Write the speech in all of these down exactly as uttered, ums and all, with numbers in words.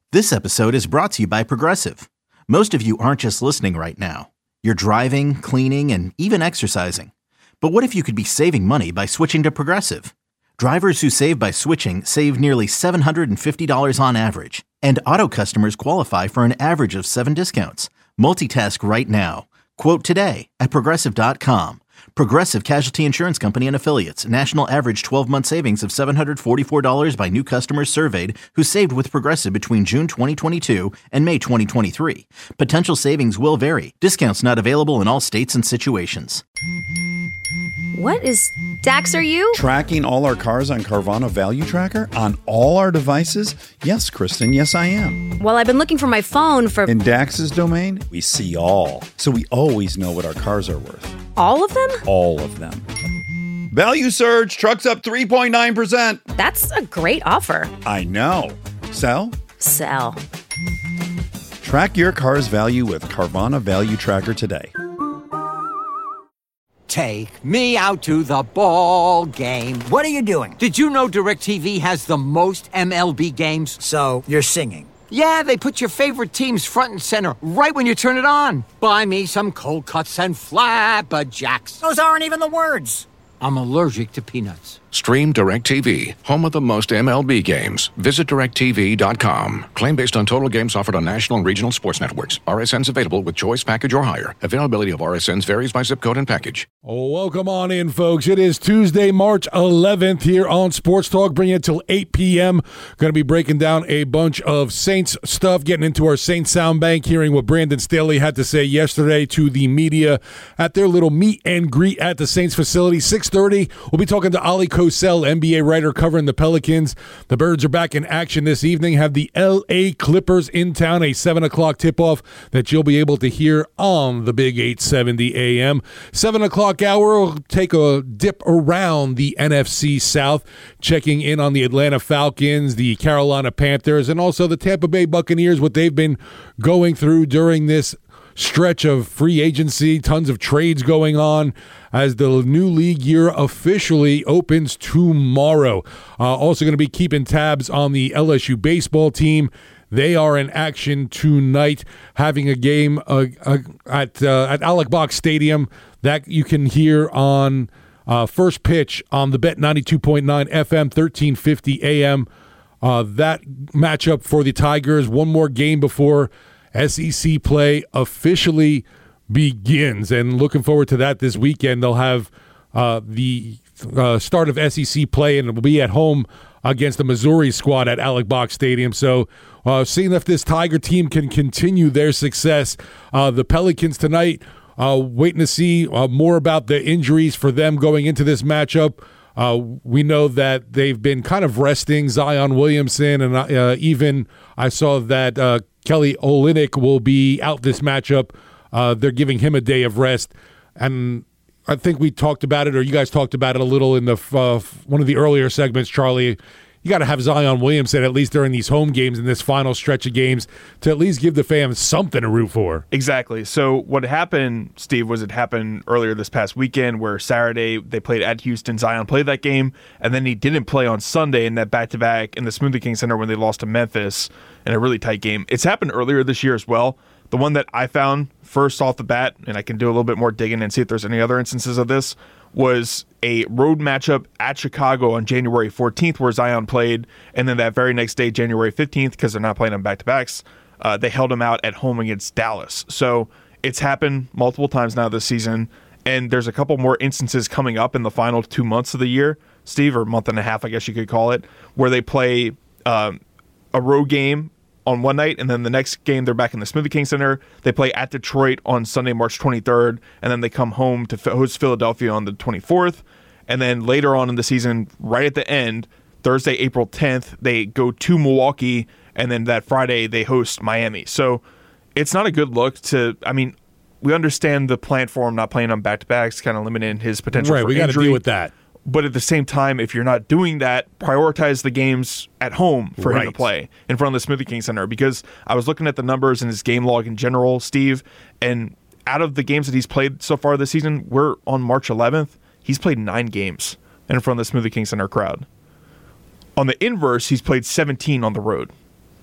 This episode is brought to you by Progressive. Most of you aren't just listening right now. You're driving, cleaning, and even exercising. But what if you could be saving money by switching to Progressive? Drivers who save by switching save nearly seven hundred fifty dollars on average. And auto customers qualify for an average of seven discounts. Multitask right now. Quote today at Progressive dot com. Progressive Casualty Insurance Company and Affiliates. National average twelve-month savings of seven hundred forty-four dollars by new customers surveyed who saved with Progressive between June twenty twenty-two and May twenty twenty-three. Potential savings will vary. Discounts not available in all states and situations. What is Dax, are you? Tracking all our cars on Carvana Value Tracker on all our devices? Yes, Kristen, yes, I am. Well, I've been looking for my phone for... In Dax's domain, we see all. So we always know what our cars are worth. All of them? All of them. Value surge, trucks up three point nine percent. That's a great offer. I know. Sell? Sell. Track your car's value with Carvana Value Tracker today. Take me out to the ball game. What are you doing? Did you know DirecTV has the most M L B games? So, you're singing? Yeah, they put your favorite teams front and center right when you turn it on. Buy me some cold cuts and flapjacks. Those aren't even the words. I'm allergic to peanuts. Stream DirecTV, home of the most M L B games. Visit direct T V dot com. Claim based on total games offered on national and regional sports networks. R S Ns available with choice package or higher. Availability of R S Ns varies by zip code and package. Oh, welcome on in, folks. It is Tuesday, March eleventh here on Sports Talk. Bring it till eight p.m. Going to be breaking down a bunch of Saints stuff, getting into our Saints sound bank, hearing what Brandon Staley had to say yesterday to the media at their little meet and greet at the Saints facility. six thirty, we'll be talking to Ali Kosel, N B A writer covering the Pelicans. The Birds are back in action this evening. Have the L A Clippers in town, a seven o'clock tip-off that you'll be able to hear on the Big eight seventy A M. seven o'clock hour, we'll take a dip around the N F C South, checking in on the Atlanta Falcons, the Carolina Panthers, and also the Tampa Bay Buccaneers, what they've been going through during this stretch of free agency, tons of trades going on as the new league year officially opens tomorrow. Uh, also going to be keeping tabs on the L S U baseball team. They are in action tonight, having a game uh, uh, at uh, at Alec Box Stadium that you can hear on uh, First Pitch on the Bet ninety-two point nine F M, thirteen fifty A M. Uh, that matchup for the Tigers, one more game before S E C play officially begins, and looking forward to that this weekend. They'll have uh, the uh, start of S E C play, and it will be at home against the Missouri squad at Alec Box Stadium. So uh, seeing if this Tiger team can continue their success. Uh, the Pelicans tonight, uh, waiting to see uh, more about the injuries for them going into this matchup. Uh, we know that they've been kind of resting Zion Williamson, and uh, even I saw that uh, Kelly Olynyk will be out this matchup. Uh, they're giving him a day of rest. And I think we talked about it, or you guys talked about it a little in the uh, one of the earlier segments, Charlie. You got to have Zion Williamson, at least during these home games in this final stretch of games, to at least give the fans something to root for. Exactly. So what happened, Steve, was it happened earlier this past weekend where Saturday they played at Houston. Zion played that game, and then he didn't play on Sunday in that back-to-back in the Smoothie King Center when they lost to Memphis in a really tight game. It's happened earlier this year as well. The one that I found first off the bat, and I can do a little bit more digging and see if there's any other instances of this, was a road matchup at Chicago on January fourteenth where Zion played, and then that very next day, January fifteenth, because they're not playing on back-to-backs, uh, they held him out at home against Dallas. So it's happened multiple times now this season, and there's a couple more instances coming up in the final two months of the year, Steve, or month and a half, I guess you could call it, where they play um, a road game on one night, and then the next game they're back in the Smoothie King Center. They play at Detroit on Sunday, March twenty-third, and then they come home to host Philadelphia on the twenty-fourth. And then later on in the season, right at the end, Thursday, April tenth, they go to Milwaukee, and then that Friday they host Miami. So it's not a good look to, I mean, we understand the plan for him not playing on back-to-backs, kind of limiting his potential right, for we injury. Right, we got to deal with that. But at the same time, if you're not doing that, prioritize the games at home for right. him to play in front of the Smoothie King Center. Because I was looking at the numbers in his game log in general, Steve, and out of the games that he's played so far this season, we're on March eleventh. He's played nine games in front of the Smoothie King Center crowd. On the inverse, he's played seventeen on the road.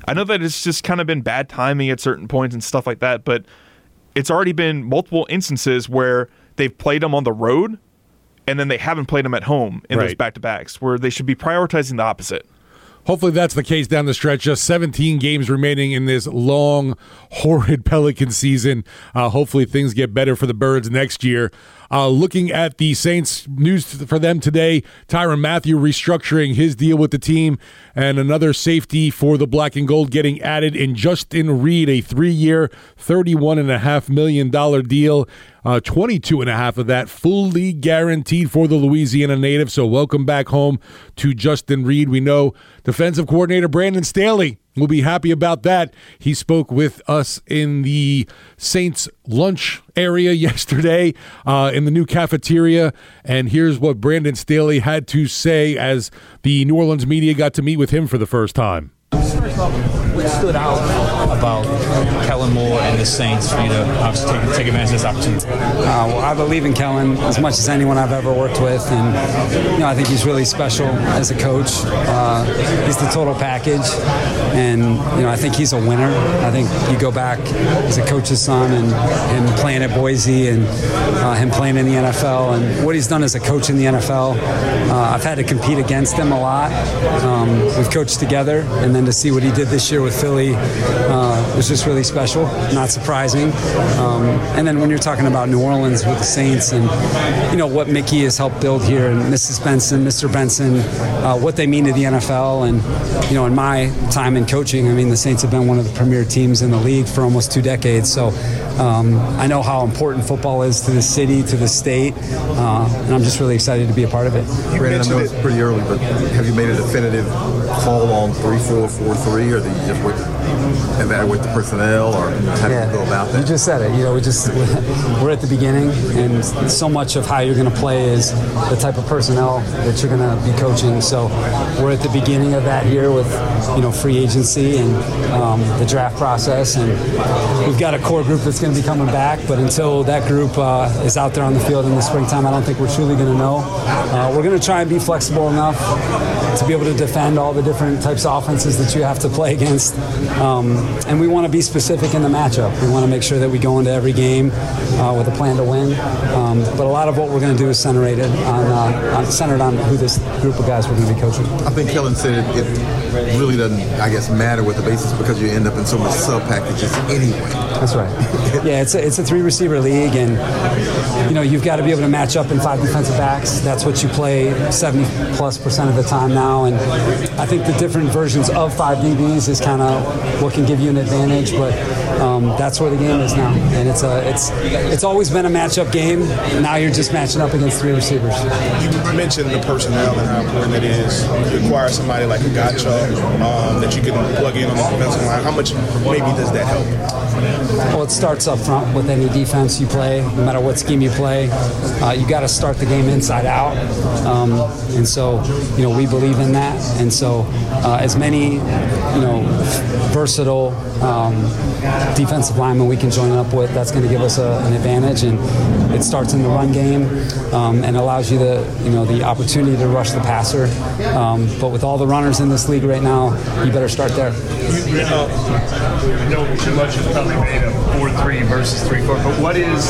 I know that it's just kind of been bad timing at certain points and stuff like that, but it's already been multiple instances where they've played them on the road and then they haven't played them at home in Right. those back-to-backs, where they should be prioritizing the opposite. Hopefully that's the case down the stretch. Just seventeen games remaining in this long, horrid Pelican season. Uh, hopefully things get better for the Birds next year. Uh, looking at the Saints, news for them today, Tyrann Mathieu restructuring his deal with the team, and another safety for the Black and Gold getting added in Justin Reid, a three-year, thirty-one point five million dollars deal. Uh, twenty-two and a half of that fully guaranteed for the Louisiana native. So welcome back home to Justin Reid. We know defensive coordinator Brandon Staley will be happy about that. He spoke with us in the Saints lunch area yesterday uh, in the new cafeteria. And here's what Brandon Staley had to say as the New Orleans media got to meet with him for the first time. What stood out about Kellen Moore and the Saints for you to obviously take, take advantage of this opportunity? Uh, well, I believe in Kellen as much as anyone I've ever worked with, and you know I think he's really special as a coach. Uh, he's the total package, and you know I think he's a winner. I think you go back as a coach's son and him playing at Boise and uh, him playing in the N F L and what he's done as a coach in the N F L. Uh, I've had to compete against him a lot. Um, we've coached together, and then to see what he did this year with Philly uh, was just really special, not surprising. Um, and then when you're talking about New Orleans with the Saints and, you know, what Mickey has helped build here and Missus Benson, Mister Benson, uh, what they mean to the N F L. And, you know, in my time in coaching, I mean, the Saints have been one of the premier teams in the league for almost two decades. So um, I know how important football is to the city, to the state, uh, and I'm just really excited to be a part of it. Brandon, I know it's pretty early, but have you made a definitive call on three four four three, or do you just wait, evaluate the personnel, or how do Yeah, you go about that? You just said it. You know, we just we're at the beginning, and so much of how you're going to play is the type of personnel that you're going to be coaching. So we're at the beginning of that here with, you know, free agency and um, the draft process, and we've got a core group that's going to be coming back. But until that group uh, is out there on the field in the springtime, I don't think we're truly going to know. Uh, we're going to try and be flexible enough to be able to defend all the different types of offenses that you have to play against. Um, and we want to be specific in the matchup. We want to make sure that we go into every game uh, with a plan to win. Um, but a lot of what we're going to do is centered on, uh, on centered on who this group of guys we're going to be coaching. I think Kellen said it, it really doesn't, I guess, matter with the basis because you end up in so much sub packages anyway. That's right. Yeah, it's a, it's a three receiver league, and you know you've got to be able to match up in five defensive backs. That's what you play seventy plus percent of the time now, and I think the different versions of five D Bs is kind of what can give you an advantage. But um, that's where the game is now, and it's a it's it's always been a matchup game. Now you're just matching up against three receivers. You mentioned the personnel and how important it is. You require somebody like a Gotcha um, that you can plug in on the defensive line. How much maybe does that help? Well, it starts up front with any defense you play, no matter what scheme you play. Uh, you got to start the game inside out, um, and so you know we believe in that. And so, uh, as many you know versatile um, defensive linemen we can join up with, that's going to give us a, an advantage. And it starts in the run game um, and allows you the you know the opportunity to rush the passer. Um, but with all the runners in this league right now, you better start there. You know, I know too much is probably made of four three versus three four, but what is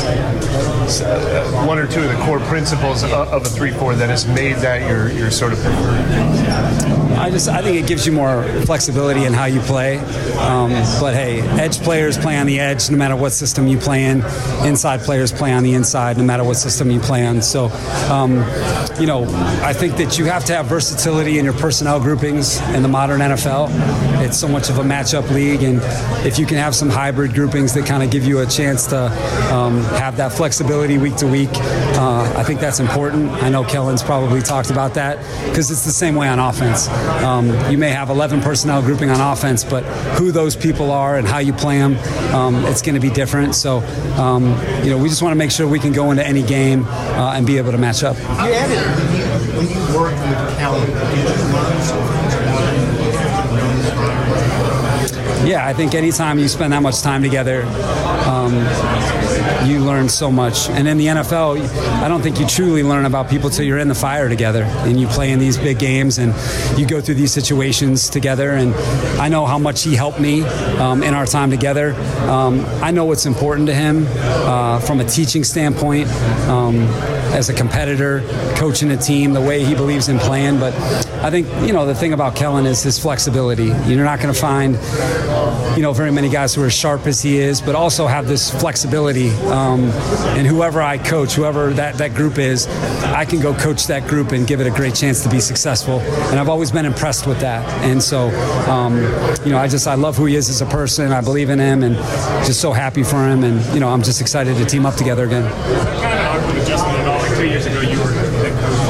uh, one or two of the core principles of, of a three four that has made that your, your sort of preferred? I just I think it gives you more flexibility in how you play. Um, but hey, edge players play on the edge no matter what system you play in. Inside players play on the inside no matter what system you play on. So, um, you know, I think that you have to have versatility in your personnel groupings in the modern N F L. It's so much of a matchup league, and if you can have some hybrid groupings that kind of give you a chance to um, have that flexibility week to week, uh, I think that's important. I know Kellen's probably talked about that because it's the same way on offense. Um, you may have eleven personnel grouping on offense, but who those people are and how you play them, um, it's going to be different. So, um, you know, we just want to make sure we can go into any game uh, and be able to match up. You added, when you, when you worked with Kellen, did you learn something? Yeah, I think anytime you spend that much time together, um, you learn so much. And in the N F L, I don't think you truly learn about people till you're in the fire together and you play in these big games and you go through these situations together. And I know how much he helped me um, in our time together. Um, I know what's important to him uh, from a teaching standpoint, um, as a competitor, coaching a team, the way he believes in playing. But I think, you know, the thing about Kellen is his flexibility. You're not going to find, you know, very many guys who are as sharp as he is, but also have this flexibility. Um, and whoever I coach, whoever that, that group is, I can go coach that group and give it a great chance to be successful. And I've always been impressed with that. And so, um, you know, I just, I love who he is as a person. I believe in him and just so happy for him. And, you know, I'm just excited to team up together again. Kind of awkward adjustment at all. Like two years ago, you were the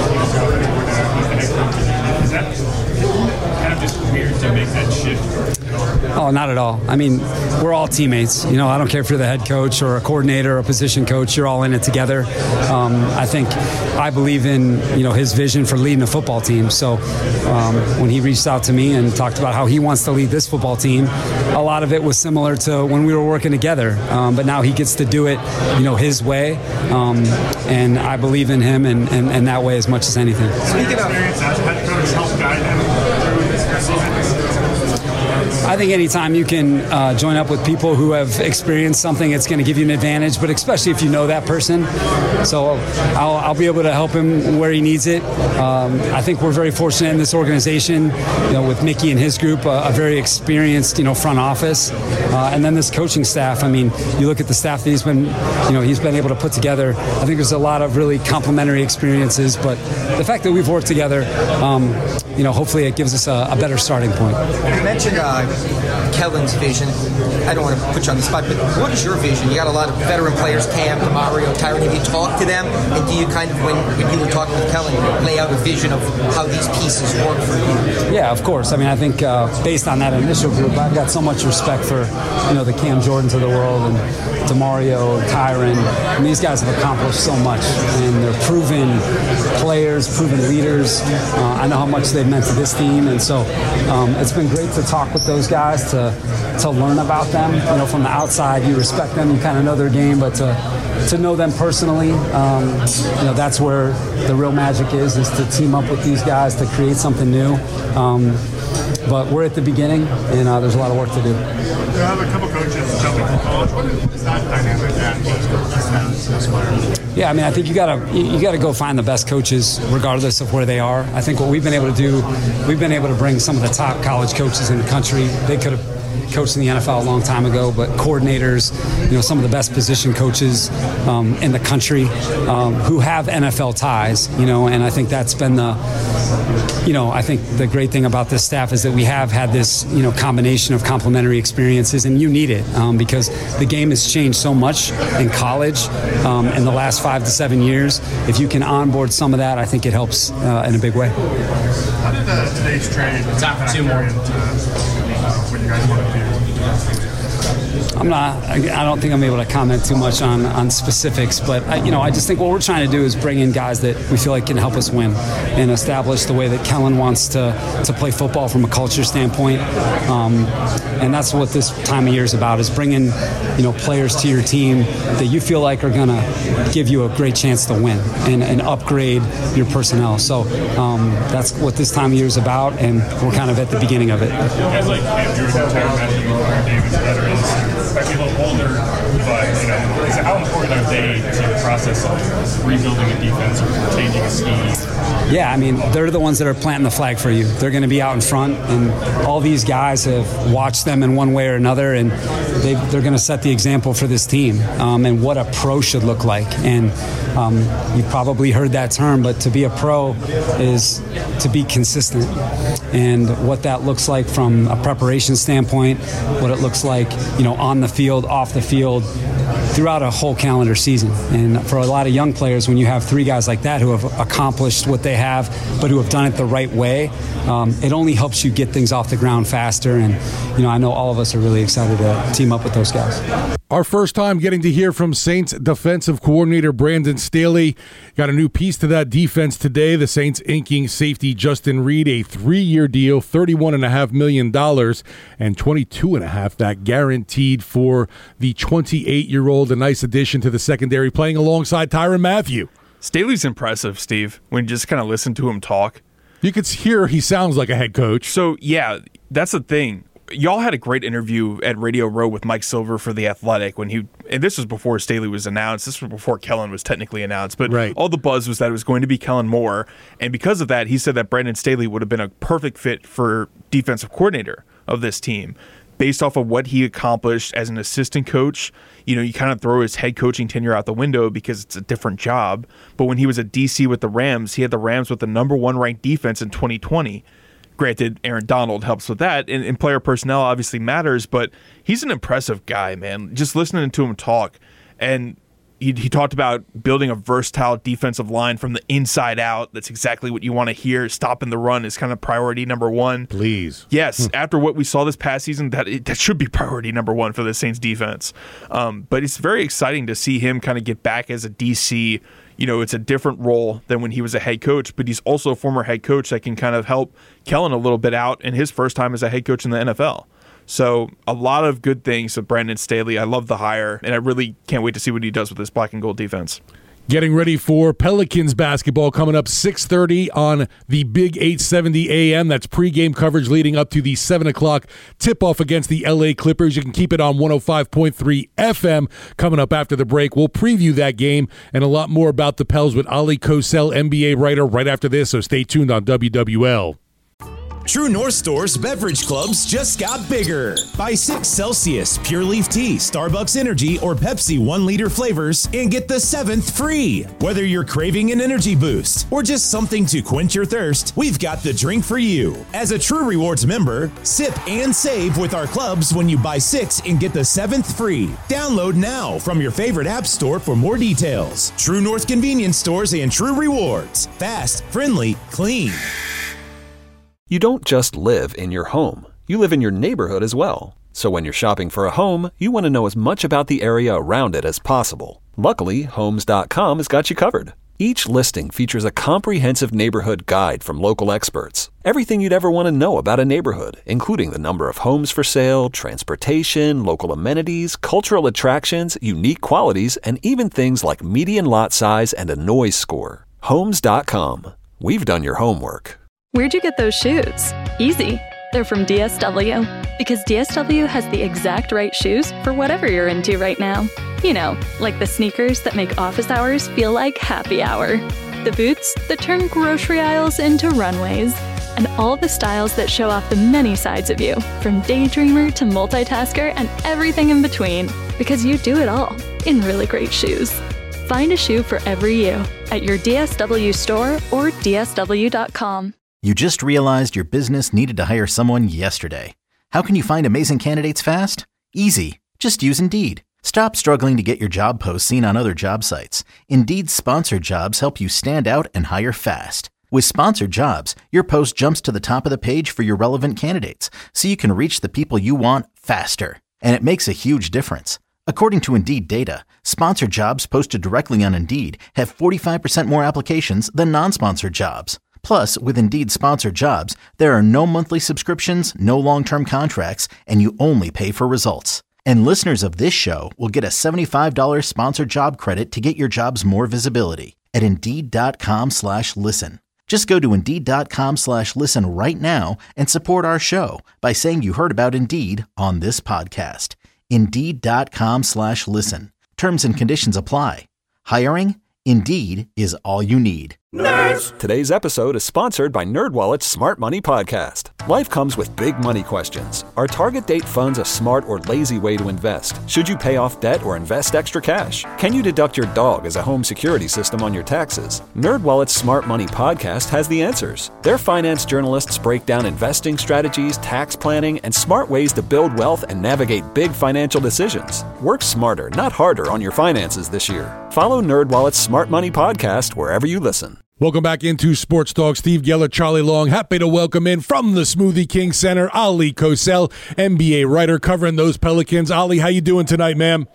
coach. Is that kind of just weird to make that shift? Oh, not at all. I mean, we're all teammates. You know, I don't care if you're the head coach or a coordinator or a position coach. You're all in it together. Um, I think I believe in, you know, his vision for leading a football team. So um, when he reached out to me and talked about how he wants to lead this football team, a lot of it was similar to when we were working together. Um, but now he gets to do it, you know, his way. Um, and I believe in him and, and, and that way as much as anything. Speaking of experience as a head coach, help guide him through this season. I think anytime you can uh, join up with people who have experienced something, it's going to give you an advantage, but especially if you know that person. So I'll, I'll be able to help him where he needs it. Um, I think we're very fortunate in this organization, you know, with Mickey and his group, uh, a very experienced, you know, front office. Uh, and then this coaching staff. I mean, you look at the staff that he's been, you know, he's been able to put together. I think there's a lot of really complementary experiences, but the fact that we've worked together, um, you know, hopefully it gives us a, a better starting point. You mentioned uh, Kellen's vision. I don't want to put you on the spot, but what is your vision? You got a lot of veteran players, Cam, Demario, Tyron. Have you talked to them? And do you kind of, when, when you were talking with Kellen, lay out a vision of how these pieces work for you? Yeah, of course. I mean, I think uh, based on that initial group, I've got so much respect for, you know, the Cam Jordans of the world and Demario, Tyron. I mean, these guys have accomplished so much, and they're proven players, proven leaders. Uh, I know how much they've meant to this team, and so um, it's been great to talk with those guys, to to learn about them. You know, from the outside, you respect them, you kind of know their game, but to to know them personally, um, you know, that's where the real magic is, is to team up with these guys to create something new. Um, but we're at the beginning, and uh, there's a lot of work to do. You have a couple coaches jumping from college. What is that dynamic that most coaches have? Yeah, I mean, I think you gotta you gotta go find the best coaches, regardless of where they are. I think what we've been able to do, we've been able to bring some of the top college coaches in the country. They could have coached in the N F L a long time ago, but coordinators, you know, some of the best position coaches um, in the country um, who have N F L ties, you know, and I think that's been the, you know, I think the great thing about this staff is that we have had this, you know, combination of complementary experiences, and you need it um, because the game has changed so much in college um, in the last five to seven years. If you can onboard some of that, I think it helps uh, in a big way. How did uh, today's trade top two more into uh, what you guys want to do? I'm not. I don't think I'm able to comment too much on, on specifics, but I, you know, I just think what we're trying to do is bring in guys that we feel like can help us win and establish the way that Kellen wants to to play football from a culture standpoint. Um, and that's what this time of year is about: is bringing, you know, players to your team that you feel like are going to give you a great chance to win and, and upgrade your personnel. So um, that's what this time of year is about, and we're kind of at the beginning of it. Guys like Andrew and Tyron, Davis, veterans. Might be a little older, but you know, how important are they to the process of rebuilding a defense or changing a scheme? Yeah, I mean, they're the ones that are planting the flag for you. They're going to be out in front, and all these guys have watched them in one way or another, and they, they're going to set the example for this team um, and what a pro should look like. And um, you've probably heard that term, but to be a pro is to be consistent. And what that looks like from a preparation standpoint, what it looks like, you know, on the field, off the field, throughout a whole calendar season. And for a lot of young players, when you have three guys like that who have accomplished what they have, but who have done it the right way, um, it only helps you get things off the ground faster. And, you know, I know all of us are really excited to team up up with those guys. Our first time getting to hear from Saints defensive coordinator Brandon Staley. Got a new piece to that defense today. The Saints inking safety Justin Reed a three-year deal, thirty-one point five million dollars, and twenty-two point five million dollars that guaranteed for the twenty-eight-year-old. A nice addition to the secondary, playing alongside Tyrann Mathieu. Staley's impressive, Steve, when you just kind of listen to him talk. You could hear he sounds like a head coach. So, yeah, that's the thing. Y'all had a great interview at Radio Row with Mike Silver for The Athletic when he, and this was before Staley was announced. This was before Kellen was technically announced, but right. all the buzz was that it was going to be Kellen Moore, and because of that, he said that Brandon Staley would have been a perfect fit for defensive coordinator of this team. Based off of what he accomplished as an assistant coach, you know, you kind of throw his head coaching tenure out the window because it's a different job. But when he was a D C with the Rams, he had the Rams with the number one ranked defense in twenty twenty. Granted, Aaron Donald helps with that, and, and player personnel obviously matters, but he's an impressive guy, man. Just listening to him talk, and he, he talked about building a versatile defensive line from the inside out. That's exactly what you want to hear. Stopping the run is kind of priority number one. Please. Yes, after what we saw this past season, that that should be priority number one for the Saints defense. Um, but it's very exciting to see him kind of get back as a D C. You know, it's a different role than when he was a head coach, but he's also a former head coach that can kind of help Kellen a little bit out in his first time as a head coach in the N F L. So a lot of good things with Brandon Staley. I love the hire, and I really can't wait to see what he does with this black and gold defense. Getting ready for Pelicans basketball coming up six thirty on the Big eight seventy A M. That's pregame coverage leading up to the seven o'clock tip-off against the L A Clippers. You can keep it on one oh five point three F M coming up after the break. We'll preview that game and a lot more about the Pels with Ali Kosel, N B A writer, right after this, so stay tuned on W W L. True North Store's beverage clubs just got bigger. Buy six Celsius, Pure Leaf Tea, Starbucks Energy, or Pepsi one liter flavors and get the seventh free. Whether you're craving an energy boost or just something to quench your thirst, we've got the drink for you. As a True Rewards member, sip and save with our clubs when you buy six and get the seventh free. Download now from your favorite app store for more details. True North Convenience Stores and True Rewards. Fast, friendly, clean. You don't just live in your home. You live in your neighborhood as well. So when you're shopping for a home, you want to know as much about the area around it as possible. Luckily, Homes dot com has got you covered. Each listing features a comprehensive neighborhood guide from local experts. Everything you'd ever want to know about a neighborhood, including the number of homes for sale, transportation, local amenities, cultural attractions, unique qualities, and even things like median lot size and a noise score. Homes dot com. We've done your homework. Where'd you get those shoes? Easy. They're from D S W. Because D S W has the exact right shoes for whatever you're into right now. You know, like the sneakers that make office hours feel like happy hour. The boots that turn grocery aisles into runways. And all the styles that show off the many sides of you, from daydreamer to multitasker and everything in between. Because you do it all in really great shoes. Find a shoe for every you at your D S W store or D S W dot com. You just realized your business needed to hire someone yesterday. How can you find amazing candidates fast? Easy. Just use Indeed. Stop struggling to get your job posts seen on other job sites. Indeed's sponsored jobs help you stand out and hire fast. With sponsored jobs, your post jumps to the top of the page for your relevant candidates, so you can reach the people you want faster. And it makes a huge difference. According to Indeed data, sponsored jobs posted directly on Indeed have forty-five percent more applications than non-sponsored jobs. Plus, with Indeed sponsored jobs, there are no monthly subscriptions, no long-term contracts, and you only pay for results. And listeners of this show will get a seventy-five dollars sponsored job credit to get your jobs more visibility at Indeed.com slash listen. Just go to Indeed.com slash listen right now and support our show by saying you heard about Indeed on this podcast. Indeed.com slash listen. Terms and conditions apply. Hiring? Indeed is all you need. Nerds! Today's episode is sponsored by NerdWallet's Smart Money Podcast. Life comes with big money questions. Are target date funds a smart or lazy way to invest? Should you pay off debt or invest extra cash? Can you deduct your dog as a home security system on your taxes? NerdWallet's Smart Money Podcast has the answers. Their finance journalists break down investing strategies, tax planning, and smart ways to build wealth and navigate big financial decisions. Work smarter, not harder on your finances this year. Follow NerdWallet's Smart Money Podcast wherever you listen. Welcome back into Sports Talk. Steve Geller, Charlie Long. Happy to welcome in from the Smoothie King Center, Ali Kosel, N B A writer covering those Pelicans. Ali, how you doing tonight, ma'am?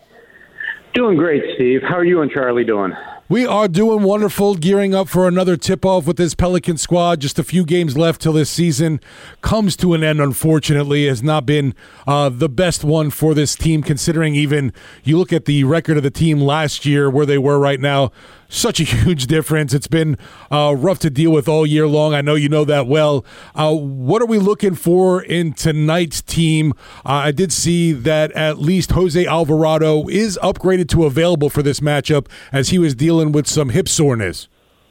Doing great, Steve. How are you and Charlie doing? We are doing wonderful, gearing up for another tip-off with this Pelican squad. Just a few games left till this season comes to an end, unfortunately. It has not been uh, the best one for this team, considering even you look at the record of the team last year, where they were right now, such a huge difference. It's been uh, rough to deal with all year long. I know you know that well. Uh, what are we looking for in tonight's team? Uh, I did see that at least Jose Alvarado is upgraded to available for this matchup as he was dealing with some hip soreness.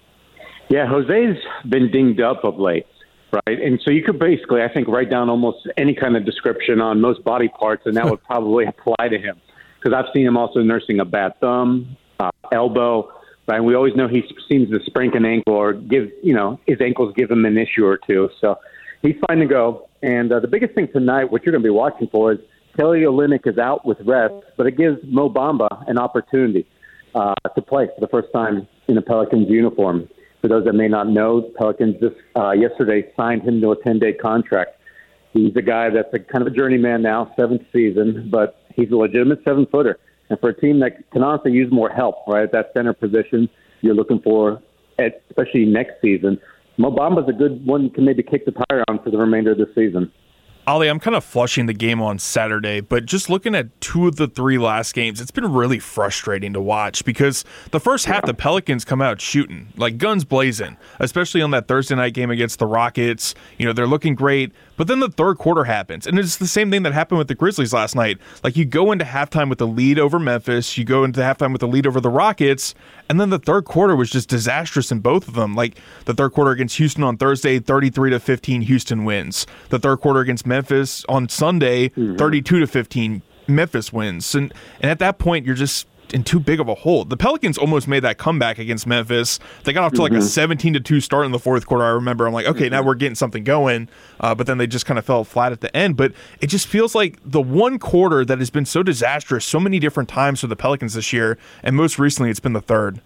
Yeah, Jose's been dinged up of late, right? And so you could basically, I think, write down almost any kind of description on most body parts, and that would probably apply to him. Because I've seen him also nursing a bad thumb, uh, elbow, right? And we always know he seems to sprain an ankle or give, you know, his ankles give him an issue or two. So he's fine to go. And uh, the biggest thing tonight, what you're going to be watching for, is Kelly Olynyk is out with rest, but it gives Mo Bamba an opportunity Uh, to play for the first time in a Pelicans uniform. For those that may not know, Pelicans just uh, yesterday signed him to a ten-day contract. He's a guy that's a kind of a journeyman now, seventh season, but he's a legitimate seven-footer. And for a team that can honestly use more help, right, at that center position you're looking for, at, especially next season, Mo Bamba's a good one you can maybe kick the tire on for the remainder of the season. Ali, I'm kind of flushing the game on Saturday, but just looking at two of the three last games, it's been really frustrating to watch because the first half, the Pelicans come out shooting, like guns blazing, especially on that Thursday night game against the Rockets. You know, they're looking great, but then the third quarter happens, and it's the same thing that happened with the Grizzlies last night. Like, you go into halftime with the lead over Memphis, you go into halftime with the lead over the Rockets, and then the third quarter was just disastrous in both of them. Like, the third quarter against Houston on Thursday, thirty-three to fifteen, Houston wins. The third quarter against Memphis on Sunday, mm-hmm. thirty-two to fifteen, Memphis wins. And and at that point, you're just in too big of a hole. The Pelicans almost made that comeback against Memphis. They got off to mm-hmm. like a seventeen to two start in the fourth quarter. I remember I'm like, okay, mm-hmm. now we're getting something going. Uh, but then they just kind of fell flat at the end. But it just feels like the one quarter that has been so disastrous so many different times for the Pelicans this year, and most recently it's been the third.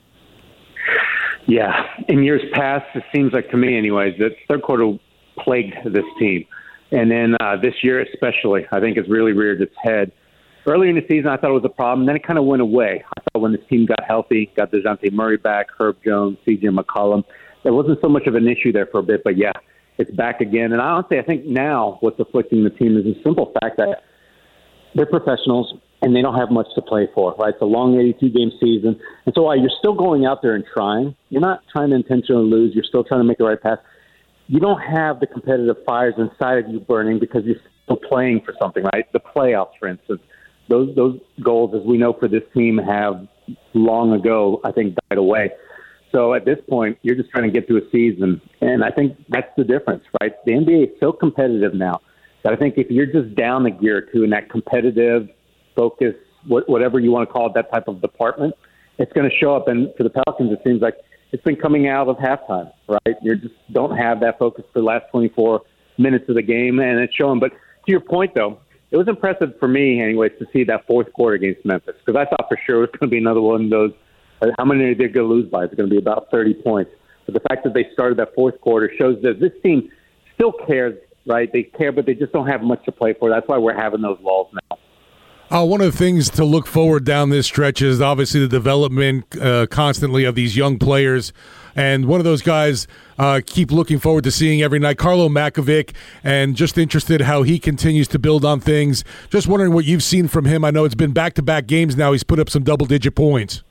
Yeah, in years past, it seems like to me anyways, that third quarter plagued this team. And then uh, this year especially, I think it's really reared its head. Early in the season, I thought it was a problem. Then it kind of went away. I thought when this team got healthy, got DeJounte Murray back, Herb Jones, C J McCollum, there wasn't so much of an issue there for a bit. But, yeah, it's back again. And honestly, I think now what's afflicting the team is the simple fact that they're professionals and they don't have much to play for, right? It's a long eighty-two game season. And so while you're still going out there and trying, you're not trying to intentionally lose. You're still trying to make the right pass. You don't have the competitive fires inside of you burning because you're still playing for something, right? The playoffs, for instance. Those those goals, as we know for this team, have long ago, I think, died away. So at this point, you're just trying to get through a season. And I think that's the difference, right? The N B A is so competitive now that I think if you're just down a gear or two in that competitive focus, whatever you want to call it, that type of department, it's going to show up. And for the Pelicans, it seems like it's been coming out of halftime, right? You just don't have that focus for the last twenty-four minutes of the game, and it's showing. But to your point, though, it was impressive for me, anyways, to see that fourth quarter against Memphis, because I thought for sure it was going to be another one of those. Uh, how many are they going to lose by? It's going to be about thirty points. But the fact that they started that fourth quarter shows that this team still cares, right? They care, but they just don't have much to play for. That's why we're having those lulls now. Uh, one of the things to look forward down this stretch is obviously the development uh, constantly of these young players. And one of those guys uh, keep looking forward to seeing every night, Karlo Makovic, and just interested how he continues to build on things. Just wondering what you've seen from him. I know it's been back-to-back games now. He's put up some double-digit points.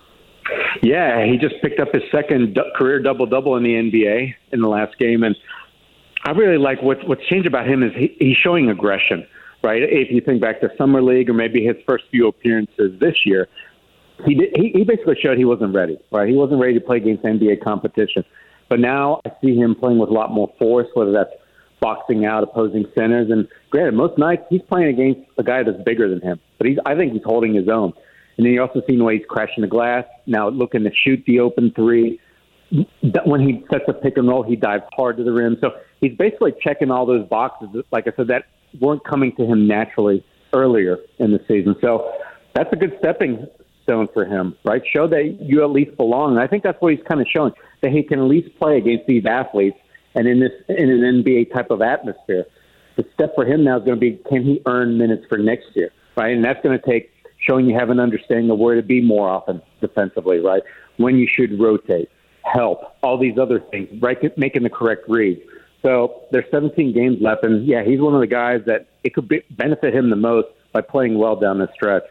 Yeah, he just picked up his second du- career double-double in the N B A in the last game. And I really like what, what's changed about him is he, he's showing aggression. Right, if you think back to Summer League or maybe his first few appearances this year, he did, he, he basically showed he wasn't ready. Right, he wasn't ready to play against N B A competition. But now I see him playing with a lot more force, whether that's boxing out opposing centers. And granted, most nights he's playing against a guy that's bigger than him. But he's, I think he's holding his own. And then you also see the way he's crashing the glass. Now looking to shoot the open three. When he sets a pick and roll, he dives hard to the rim. So he's basically checking all those boxes. Like I said, that weren't coming to him naturally earlier in the season. So that's a good stepping stone for him, right? Show that you at least belong. And I think that's what he's kind of showing. that he can at least play against these athletes and in this in an N B A type of atmosphere. The step for him now is going to be, can he earn minutes for next year, right? And that's going to take showing you have an understanding of where to be more often defensively, right? When you should rotate, help, all these other things, right? Making the correct reads. So there's seventeen games left, and yeah, he's one of the guys that it could be, benefit him the most by playing well down the stretch.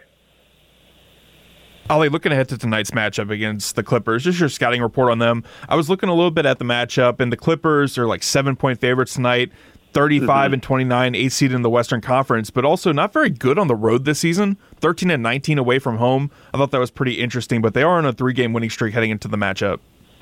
Ollie, looking ahead to tonight's matchup against the Clippers, just your scouting report on them. I was looking a little bit at the matchup, and the Clippers are like seven-point favorites tonight, thirty-five mm-hmm. and twenty-nine, eighth seed in the Western Conference, but also not very good on the road this season, thirteen and nineteen away from home. I thought that was pretty interesting, but they are on a three-game winning streak heading into the matchup.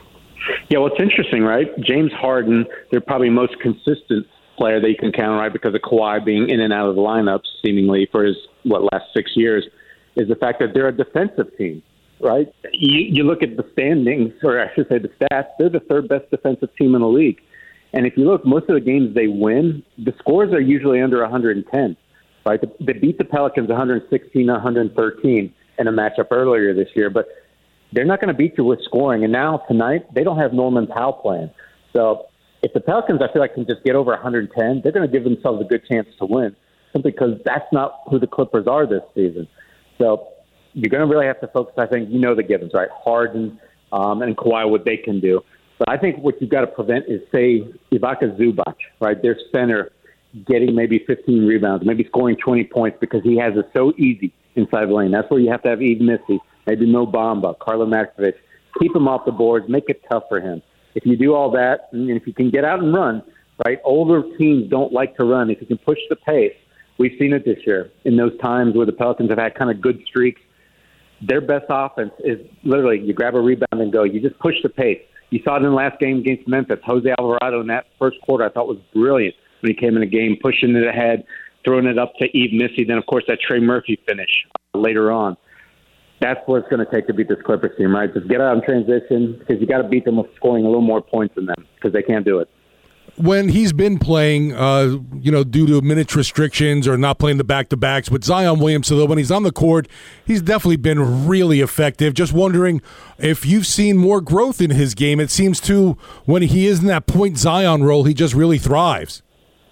Yeah, well, it's interesting, right? James Harden, they're probably most consistent player that you can count on, right, because of Kawhi being in and out of the lineups seemingly for his, what, last six years, is the fact that they're a defensive team, right? You, you look at the standings, or I should say the stats, they're the third best defensive team in the league. And if you look, most of the games they win, the scores are usually under one hundred ten, right? They beat the Pelicans one sixteen, one thirteen in a matchup earlier this year, but they're not going to beat you with scoring. And now tonight, they don't have Norman Powell playing. So if the Pelicans, I feel like, can just get over one hundred ten, they're going to give themselves a good chance to win, simply because that's not who the Clippers are this season. So you're going to really have to focus, I think, you know the givens, right? Harden um, and Kawhi, what they can do. But I think what you've got to prevent is, say, Ivica Zubac, right, their center, getting maybe fifteen rebounds, maybe scoring twenty points because he has it so easy inside the lane. That's where you have to have Eve Missy, maybe Mo Bamba, Carlo Matkovic. Keep him off the boards, make it tough for him. If you do all that, and if you can get out and run, right, older teams don't like to run. If you can push the pace, we've seen it this year in those times where the Pelicans have had kind of good streaks. Their best offense is literally you grab a rebound and go. You just push the pace. You saw it in the last game against Memphis. Jose Alvarado in that first quarter I thought was brilliant when he came in the game, pushing it ahead, throwing it up to Eve Missy. Then, of course, that Trey Murphy finish later on. That's what it's going to take to beat this Clippers team, right? Just get out in transition because you got to beat them with scoring a little more points than them because they can't do it. When he's been playing, uh, you know, due to minutes restrictions or not playing the back-to-backs with Zion Williamson, though, when he's on the court, he's definitely been really effective. Just wondering if you've seen more growth in his game. It seems to, when he is in that point Zion role, he just really thrives.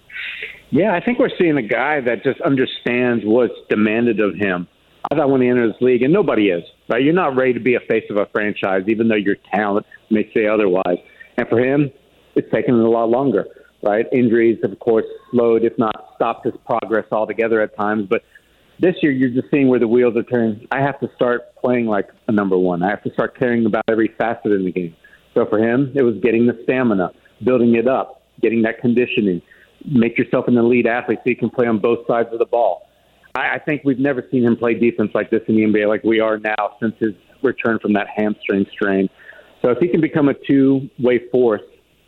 Yeah, I think we're seeing a guy that just understands what's demanded of him. I thought when he entered this league, and nobody is, right? You're not ready to be a face of a franchise, even though your talent may say otherwise. And for him, it's taken a lot longer, right? Injuries have, of course, slowed, if not stopped his progress altogether at times. But this year, you're just seeing where the wheels are turning. I have to start playing like a number one. I have to start caring about every facet in the game. So for him, it was getting the stamina, building it up, getting that conditioning, make yourself an elite athlete so you can play on both sides of the ball. I, I think we've never seen him play defense like this in the N B A like we are now since his return from that hamstring strain. So if he can become a two-way force,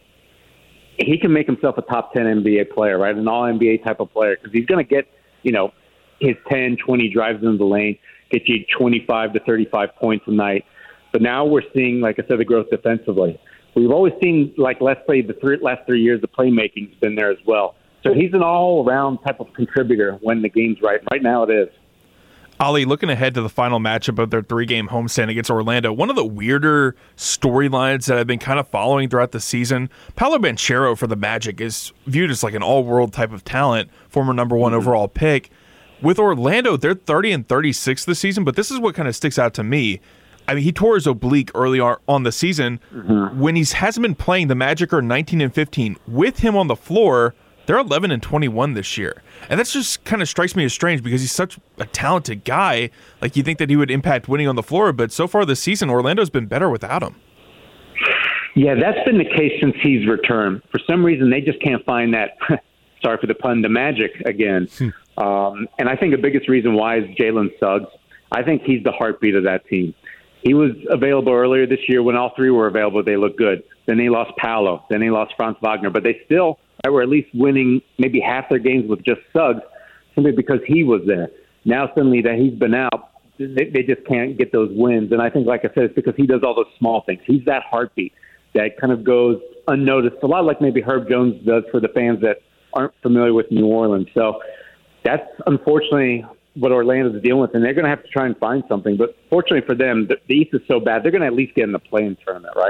he can make himself a top ten N B A player, right? An all N B A type of player because he's going to get, you know, his ten, twenty drives into the lane, get you twenty-five to thirty-five points a night. But now we're seeing, like I said, the growth defensively. We've always seen, like, let's say the three, last three years, the playmaking's been there as well. So he's an all-around type of contributor when the game's right. Right now it is. Ollie, looking ahead to the final matchup of their three-game homestand against Orlando, one of the weirder storylines that I've been kind of following throughout the season, Paolo Banchero for the Magic is viewed as like an all-world type of talent, former number one mm-hmm. overall pick. With Orlando, they're thirty and thirty-six this season, but this is what kind of sticks out to me. I mean, he tore his oblique early on the season. Mm-hmm. When he hasn't been playing, the Magic are nineteen and fifteen. With him on the floor, they're eleven and twenty-one this year. And that just kind of strikes me as strange because he's such a talented guy. Like, you think that he would impact winning on the floor, but so far this season, Orlando's been better without him. Yeah, that's been the case since he's returned. For some reason, they just can't find that, sorry for the pun, the magic again. Hmm. Um, and I think the biggest reason why is Jalen Suggs. I think he's the heartbeat of that team. He was available earlier this year. When all three were available, they looked good. Then they lost Paolo. Then they lost Franz Wagner. But they still were at least winning maybe half their games with just Suggs simply because he was there. Now suddenly that he's been out, they, they just can't get those wins. And I think, like I said, it's because he does all those small things. He's that heartbeat that kind of goes unnoticed, a lot like maybe Herb Jones does for the fans that aren't familiar with New Orleans. So that's unfortunately what Orlando's dealing with, and they're going to have to try and find something. But fortunately for them, the, the East is so bad, they're going to at least get in the play-in tournament, right?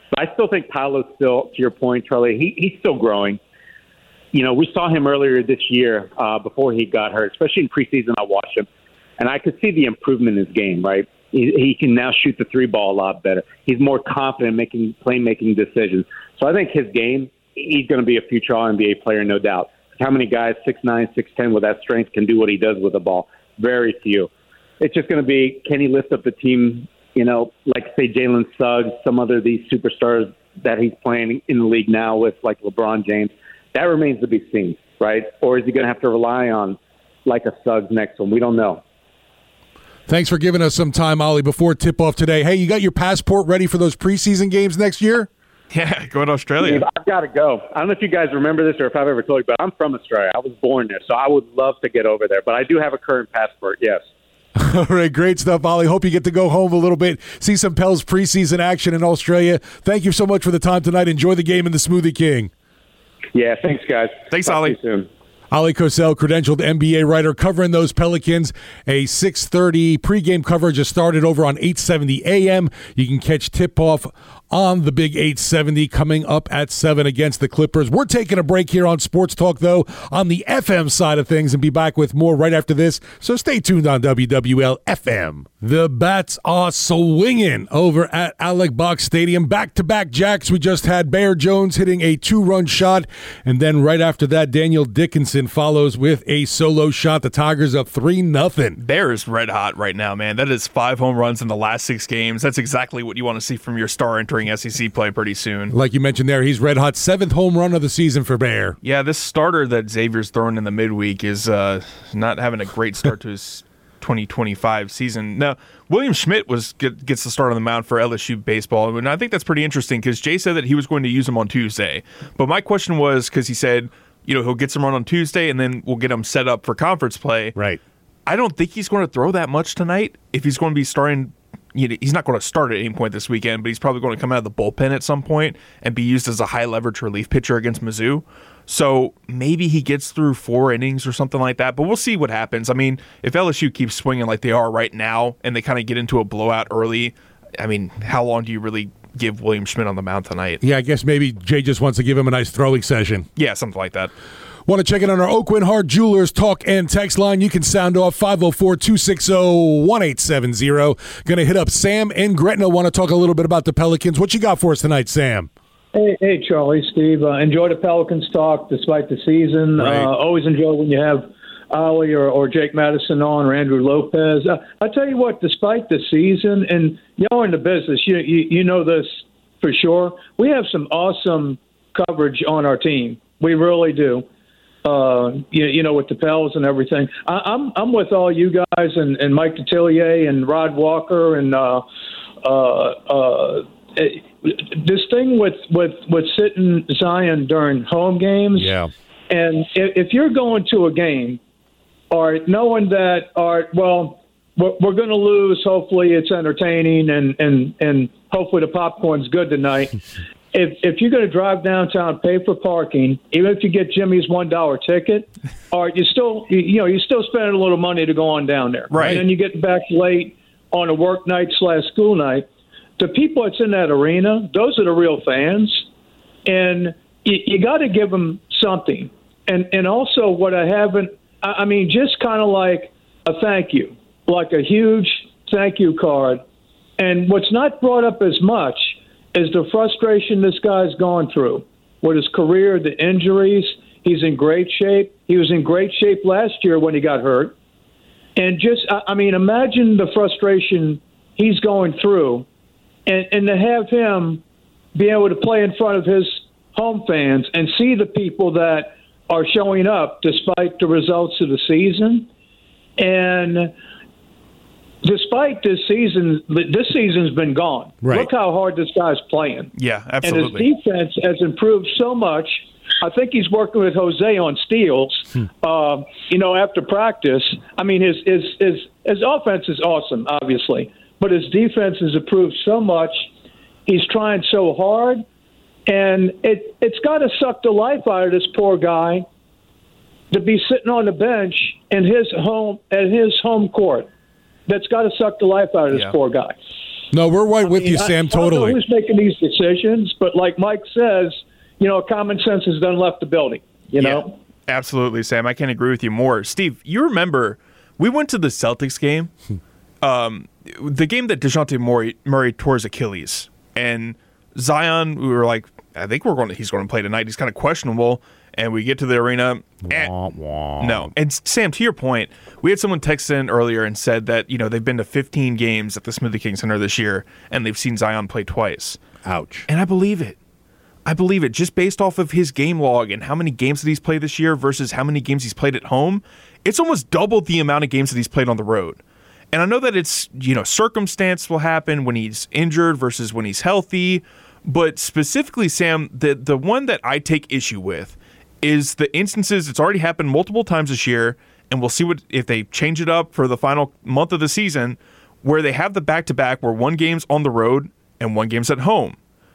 But I still think Paolo's still, to your point, Charlie, he, he's still growing. You know, we saw him earlier this year uh, before he got hurt, especially in preseason. I watched him, and I could see the improvement in his game, right? He, he can now shoot the three ball a lot better. He's more confident making playmaking decisions. So I think his game, he's going to be a future All N B A player, no doubt. How many guys, six nine, six ten, with that strength can do what he does with the ball? Very few. It's just going to be, can he lift up the team, you know, like, say, Jalen Suggs, some other of these superstars that he's playing in the league now with, like LeBron James. That remains to be seen, right? Or is he going to have to rely on, like, a Suggs next to him? We don't know. Thanks for giving us some time, Ollie, before tip-off today. Hey, you got your passport ready for those preseason games next year? Yeah, going to Australia. Dave, I've got to go. I don't know if you guys remember this or if I've ever told you, but I'm from Australia. I was born there, so I would love to get over there. But I do have a current passport, yes. All right, great stuff, Ollie. Hope you get to go home a little bit, see some Pels preseason action in Australia. Thank you so much for the time tonight. Enjoy the game in the Smoothie King. Yeah, thanks, guys. Thanks, Talk Ollie. to you soon. Ollie Cosell, credentialed N B A writer, covering those Pelicans. A six thirty pregame coverage has started over on eight seventy A M. You can catch tip-off on the big eight seventy coming up at seven against the Clippers. We're taking a break here on Sports Talk, though, on the F M side of things, and be back with more right after this. So stay tuned on W W L F M. The bats are swinging over at Alec Box Stadium. Back-to-back jacks. We just had Bear Jones hitting a two-run shot, and then right after that, Daniel Dickinson follows with a solo shot. The Tigers up three nothing. Bear is red hot right now, man. That is five home runs in the last six games. That's exactly what you want to see from your star entering S E C play pretty soon. Like you mentioned there, he's red hot. Seventh home run of the season for Bear. Yeah, this starter that Xavier's throwing in the midweek is uh, not having a great start to his twenty twenty-five season. Now, William Schmidt was get, gets the start on the mound for L S U baseball, and I think that's pretty interesting because Jay said that he was going to use him on Tuesday. But my question was, because he said, you know, he'll get some run on Tuesday, and then we'll get him set up for conference play. Right. I don't think he's going to throw that much tonight. If he's going to be starting, you know, he's not going to start at any point this weekend, but he's probably going to come out of the bullpen at some point and be used as a high leverage relief pitcher against Mizzou. So maybe he gets through four innings or something like that, but we'll see what happens. I mean, if L S U keeps swinging like they are right now and they kind of get into a blowout early, I mean, how long do you really give William Schmidt on the mound tonight? Yeah, I guess maybe Jay just wants to give him a nice throwing session. Yeah, something like that. Want to check in on our Oakwyn Hart Jewelers talk and text line? You can sound off five oh four, two six oh, one eight seven oh. Going to hit up Sam and Gretna. Want to talk a little bit about the Pelicans. What you got for us tonight, Sam? Hey, hey Charlie, Steve. Uh, enjoy the Pelicans talk despite the season. Right. Uh, always enjoy when you have Ollie or, or Jake Madison on or Andrew Lopez. Uh, I tell you what, despite the season, and y'all in the business, you, you you know this for sure, we have some awesome coverage on our team. We really do. Uh, you, you know, with the Pels and everything. I, I'm I'm with all you guys and, and Mike Detillier and Rod Walker and uh, uh, uh, this thing with, with, with sitting Zion during home games. Yeah. And if, if you're going to a game, or knowing that, or well, we're, we're going to lose. Hopefully, it's entertaining and and and hopefully the popcorn's good tonight. If if you're going to drive downtown, pay for parking, even if you get Jimmy's one dollar ticket, or you still you, you know you still spending a little money to go on down there, right? And then you get back late on a work night slash school night. The people that's in that arena, those are the real fans, and you, you got to give them something. And and also what I haven't, I, I mean, just kind of like a thank you, like a huge thank you card. And what's not brought up as much is the frustration this guy's gone through with his career, the injuries. He's in great shape. He was in great shape last year when he got hurt. And just, I mean, imagine the frustration he's going through. And, and to have him be able to play in front of his home fans and see the people that are showing up despite the results of the season. And despite this season, this season's been gone. Right. Look how hard this guy's playing. Yeah, absolutely. And his defense has improved so much. I think he's working with Jose on steals, hmm. uh, you know, after practice. I mean, his, his, his, his offense is awesome, obviously, but his defense has improved so much. He's trying so hard, and it, it's got to suck the life out of this poor guy to be sitting on the bench in his home at his home court. That's got to suck the life out of this yeah. poor guy. No, we're right with I mean, you, Sam, I, totally. Who's making these decisions? But like Mike says, you know, common sense has done left the building, you Yeah, know? absolutely, Sam. I can't agree with you more. Steve, you remember we went to the Celtics game, um, the game that DeJounte Murray, Murray tore his Achilles. And Zion, we were like, I think we're going to, he's going to play tonight. He's kind of questionable. And we get to the arena. And, wah, wah. No. And Sam, to your point, we had someone text in earlier and said that, you know, they've been to fifteen games at the Smoothie King Center this year, and they've seen Zion play twice. Ouch. And I believe it. I believe it. Just based off of his game log and how many games that he's played this year versus how many games he's played at home, it's almost doubled the amount of games that he's played on the road. And I know that it's, you know, circumstance will happen when he's injured versus when he's healthy. But specifically, Sam, the, the one that I take issue with is the instances, it's already happened multiple times this year, and we'll see what if they change it up for the final month of the season, where they have the back-to-back where one game's on the road and one game's at home.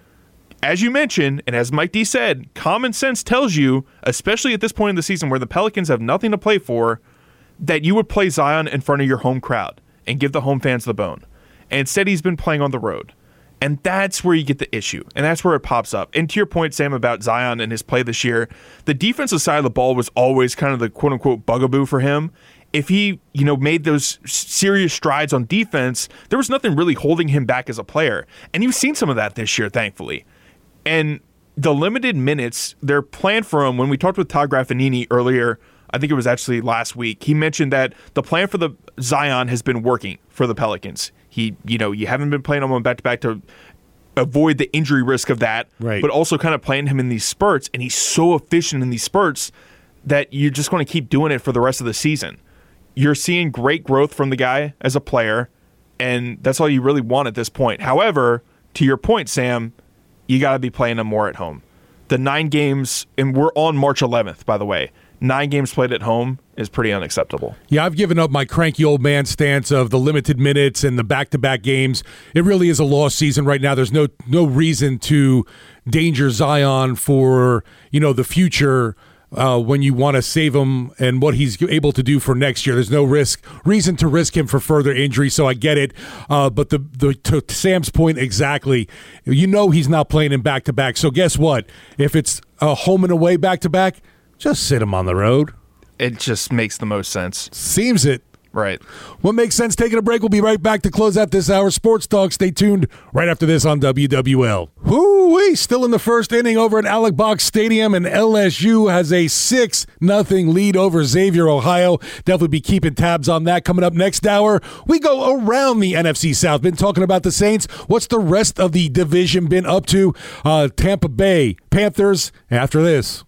As you mentioned, and as Mike D said, common sense tells you, especially at this point in the season where the Pelicans have nothing to play for, that you would play Zion in front of your home crowd and give the home fans the bone. And instead, he's been playing on the road. And that's where you get the issue. And that's where it pops up. And to your point, Sam, about Zion and his play this year, the defensive side of the ball was always kind of the quote-unquote bugaboo for him. If he, you know, made those serious strides on defense, there was nothing really holding him back as a player. And you've seen some of that this year, thankfully. And the limited minutes, they're planned for him. When we talked with Todd Graffinini earlier, I think it was actually last week, he mentioned that the plan for the Zion has been working for the Pelicans. He, you know, you haven't been playing him on back-to-back to avoid the injury risk of that, right. But also kind of playing him in these spurts, and he's so efficient in these spurts that you're just going to keep doing it for the rest of the season. You're seeing great growth from the guy as a player, and that's all you really want at this point. However, to your point, Sam, you got to be playing him more at home. The nine games, and we're on March eleventh, by the way, nine games played at home is pretty unacceptable. Yeah, I've given up my cranky old man stance of the limited minutes and the back-to-back games. It really is a lost season right now. There's no no reason to danger Zion for, you know, the future uh, when you want to save him and what he's able to do for next year. There's no risk reason to risk him for further injury, so I get it. Uh, but the, the to Sam's point exactly, you know he's not playing in back-to-back. So guess what? If it's a home and away back-to-back, just sit him on the road. It just makes the most sense. Seems it. Right. What makes sense? Taking a break. We'll be right back to close out this hour. Sports Talk. Stay tuned right after this on W W L. Whoo-wee. Still in the first inning over at Alec Box Stadium, and L S U has a six nothing lead over Xavier, Ohio. Definitely be keeping tabs on that. Coming up next hour, we go around the N F C South. Been talking about the Saints. What's the rest of the division been up to? Uh, Tampa Bay Panthers after this.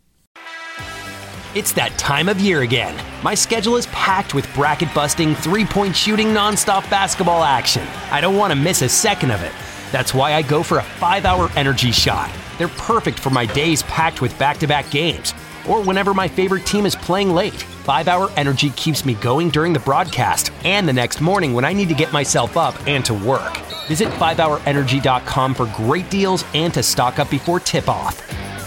It's that time of year again. My schedule is packed with bracket-busting, three-point shooting, nonstop basketball action. I don't want to miss a second of it. That's why I go for a five-hour energy shot. They're perfect for my days packed with back-to-back games, or whenever my favorite team is playing late. five-hour energy keeps me going during the broadcast and the next morning when I need to get myself up and to work. Visit five hour energy dot com for great deals and to stock up before tip-off.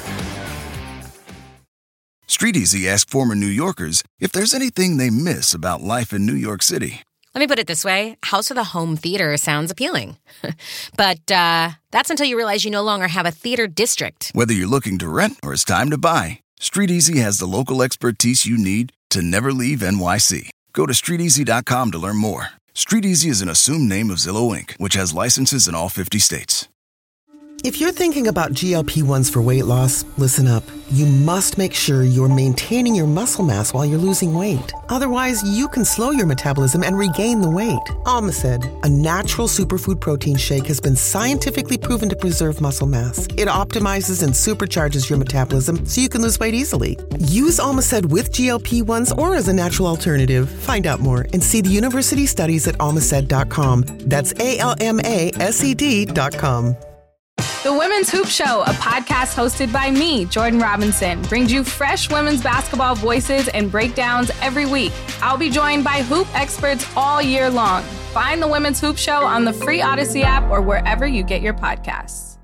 StreetEasy asked former New Yorkers if there's anything they miss about life in New York City. Let me put it this way. House with a home theater sounds appealing. But uh, that's until you realize you no longer have a theater district. Whether you're looking to rent or it's time to buy, StreetEasy has the local expertise you need to never leave N Y C. Go to street easy dot com to learn more. StreetEasy is an assumed name of Zillow Incorporated, which has licenses in all fifty states. If you're thinking about G L P ones for weight loss, listen up. You must make sure you're maintaining your muscle mass while you're losing weight. Otherwise, you can slow your metabolism and regain the weight. Almacid, a natural superfood protein shake, has been scientifically proven to preserve muscle mass. It optimizes and supercharges your metabolism so you can lose weight easily. Use Almacid with G L P ones or as a natural alternative. Find out more and see the university studies at almacid dot com. That's A L M A S E D dot com. The Women's Hoop Show, a podcast hosted by me, Jordan Robinson, brings you fresh women's basketball voices and breakdowns every week. I'll be joined by hoop experts all year long. Find the Women's Hoop Show on the free Odyssey app or wherever you get your podcasts.